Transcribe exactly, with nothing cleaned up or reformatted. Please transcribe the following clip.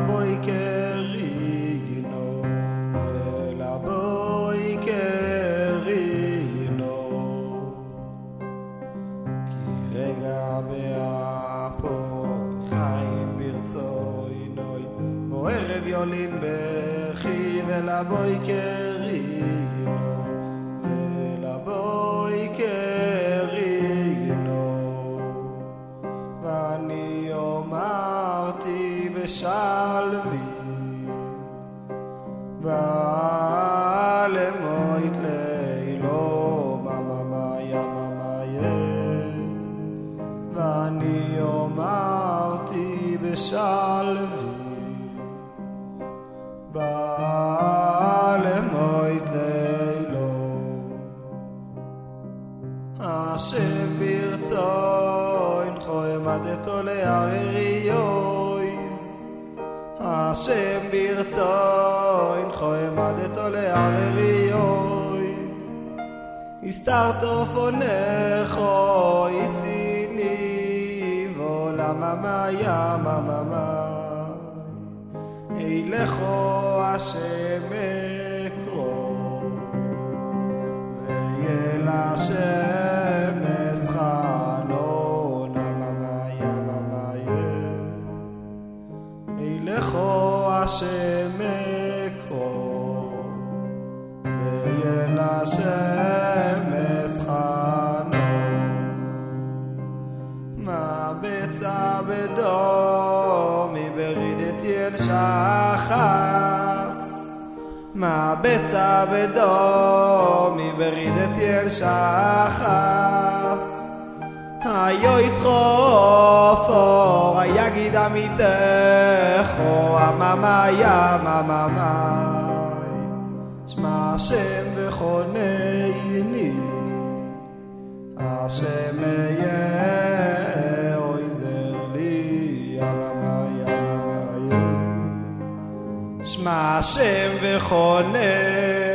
ולבוי קרינו ולבוי קרינו כי רגע באפו חיים ברצוינוי בערב יולין בכי ולבוי קרינו ולבוי קרינו ואני אמרתי בשלבי בעלמות לילו מממיה ממיה ואני אמרתי בשלבי בעלמות לילו השם ברצו אינכו עמדתו להרריוז השם ברצו אינכו עמדתו להרריוז הסתרתו פונכו איסיני ולממיה מממיה אילכו השם אקרו ויל השם אסחנו נממיה ממיה אילכו השם אקרו ויל השם אסחנו מה בצע בדום מברידת יל שחס מה בצע בדום מברידת יל שחס היו יתחוף אור היגיד עמיתךו הממיה מממי שמע השם וחונני השם יהיה עוזר לי הממיה ממיה שמע השם וחונני